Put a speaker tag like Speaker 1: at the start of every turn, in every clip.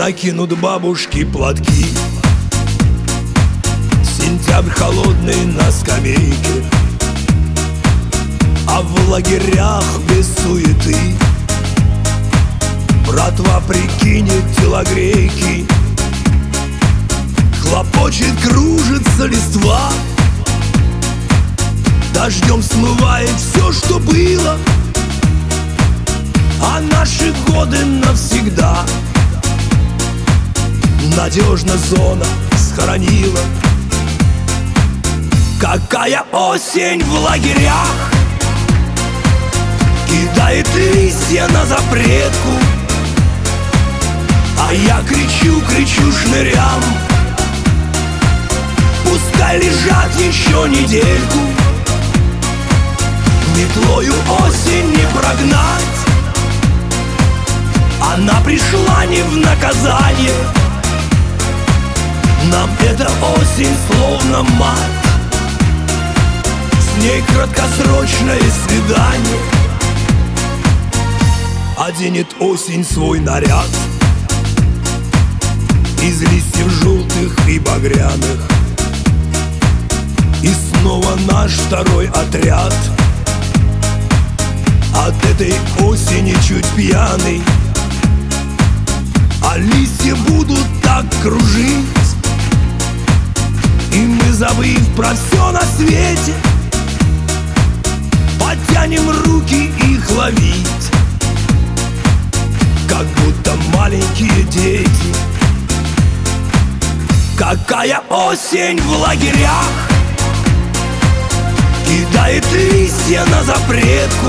Speaker 1: накинут бабушки платки. Сентябрь холодный на скамейке, а в лагерях без суеты. Братва прикинет телогрейки, хлопочет, кружится листва. Дождем смывает все, что было, а наши годы навсегда надежно зона схоронила. Какая осень в лагерях кидает листья на запретку, а я кричу шнырям: пускай лежат еще недельку. Метлою осень не прогнать, она пришла не в наказание. Нам эта осень словно мать, с ней краткосрочное свидание. Оденет осень свой наряд из листьев желтых и багряных, и снова наш второй отряд от этой осени чуть пьяный. А листья будут так кружить, и мы, забыв про все на свете, потянем руки их ловить, как будто маленькие дети. Какая осень в лагерях кидает листья на запретку,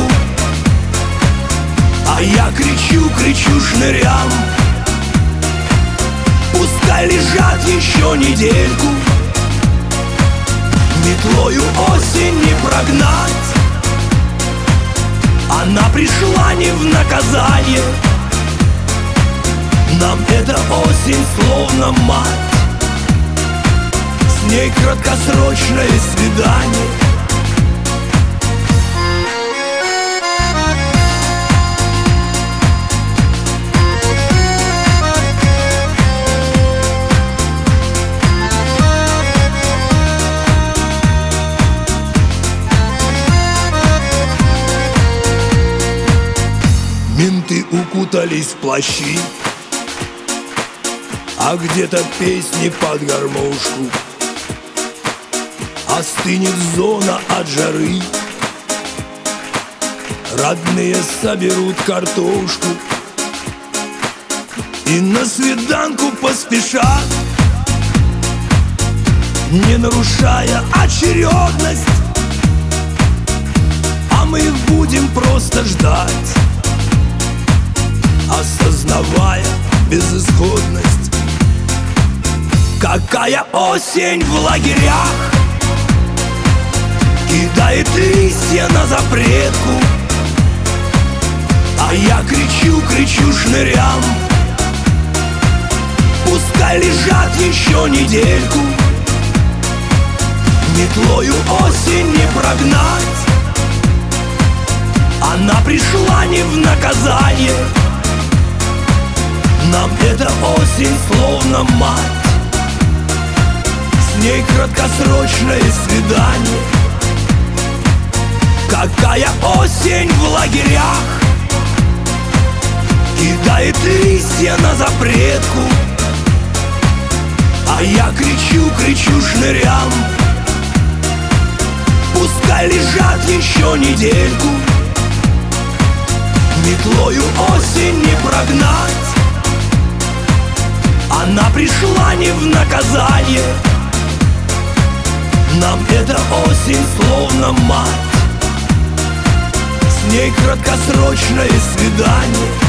Speaker 1: а я кричу шнырям: пускай лежат еще недельку. Метлою осень не прогнать, она пришла не в наказание. Нам эта осень словно мать, с ней краткосрочное свидание. Менты укутались в плащи, а где-то песни под гармошку. Остынет зона от жары, родные соберут картошку и на свиданку поспешат, не нарушая очередность. А мы их будем просто ждать, осознавая безысходность. Какая осень в лагерях кидает листья на запретку, а я кричу шнырям: пускай лежат еще недельку. Метлою осень не прогнать, она пришла не в наказание. Нам эта осень словно мать, с ней краткосрочное свидание. Какая осень в лагерях кидает листья на запретку, а я кричу шнырям: пускай лежат еще недельку. Метлою осень не прогнать, она пришла не в наказание. Нам эта осень словно мать, с ней краткосрочное свидание.